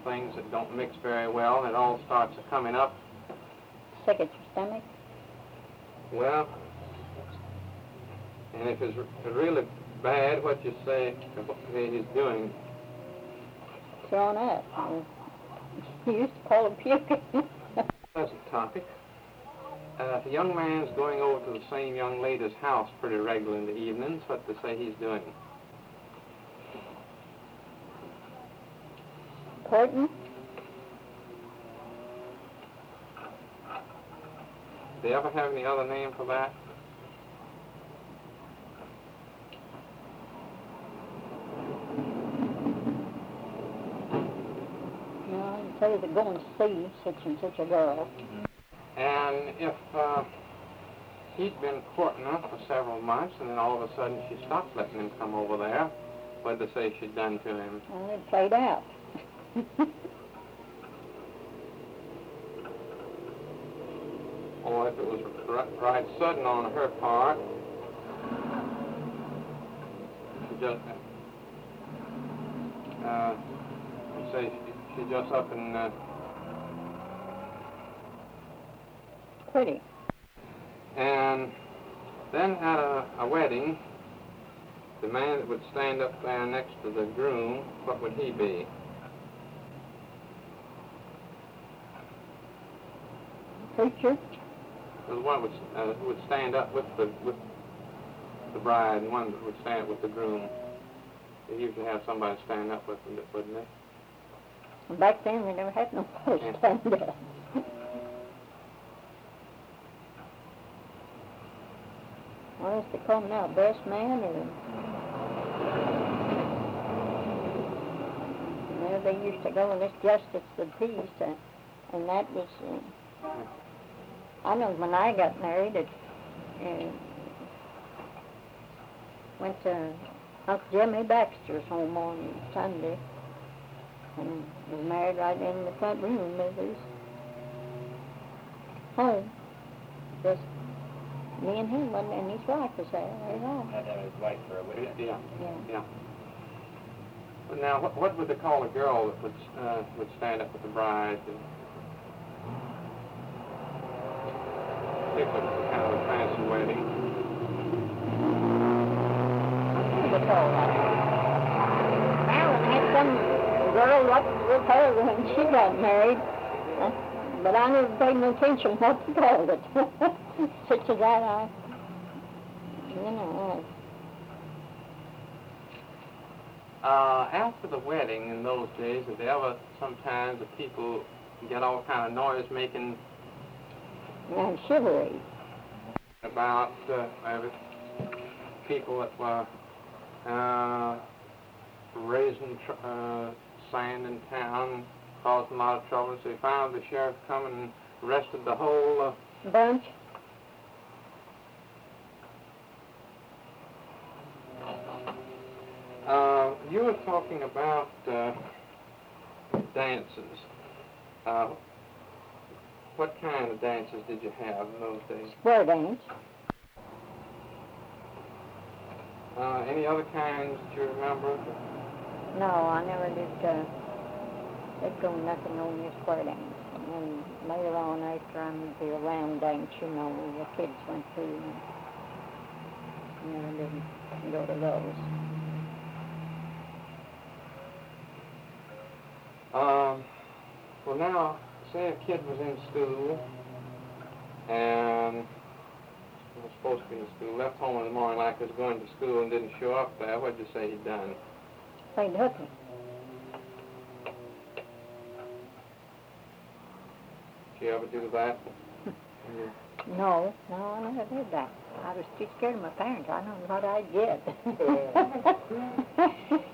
things that don't mix very well, and it all starts coming up. Sick at your stomach? Well, and if it's really bad, what you say he's doing? Thrown up. You used to call it puking. That's a topic. If a young man's going over to the same young lady's house pretty regularly in the evenings, what they say he's doing? Courting? Do you ever have any other name for that? No, I'd say they're going to see such and such a girl. And if he'd been courting her for several months, and then all of a sudden she stopped letting him come over there, what did they say she'd done to him? Well, it played out. Or if it was right sudden on her part, she just say she just up and Pretty. And then at a wedding, the man that would stand up there next to the groom, what would he be? Preacher? The one who would stand up with the bride, and one that would stand with the groom. They usually have somebody stand up with them, wouldn't they? Back then, we never had no place to stand up. What is they call him now, best man, or? Well, they used to go with this justice of the peace, and that was, I know when I got married, it went to Uncle Jimmy Baxter's home on Sunday, and was married right in the front room of his home. Just me and him, and his wife was there. Had to have his wife for a witness. Yeah. But now, what would they call a girl that would stand up with the bride? It was kind of a fancy wedding. Marilyn had some girl up with her when she got married, but I never paid no attention what they called it. Such as that, After the wedding in those days, did they ever sometimes the people get all kind of noise making and chivalry. about people that were raising sand in town, causing a lot of trouble? So they found the sheriff come and arrested the whole bunch? You were talking about dances. What kind of dances did you have in those days? Square dance. Any other kinds that you remember? No, I never did. They'd go nothing on the square dance. And then later on, after I went to a round dance, the kids went to, and I didn't go to those. Well, now, say a kid was in school and was supposed to be in school, left home in the morning like he was going to school and didn't show up there, what did you say he'd done? Played hooky. Did you ever do that? No, I never did that. I was too scared of my parents. I don't know what I'd get.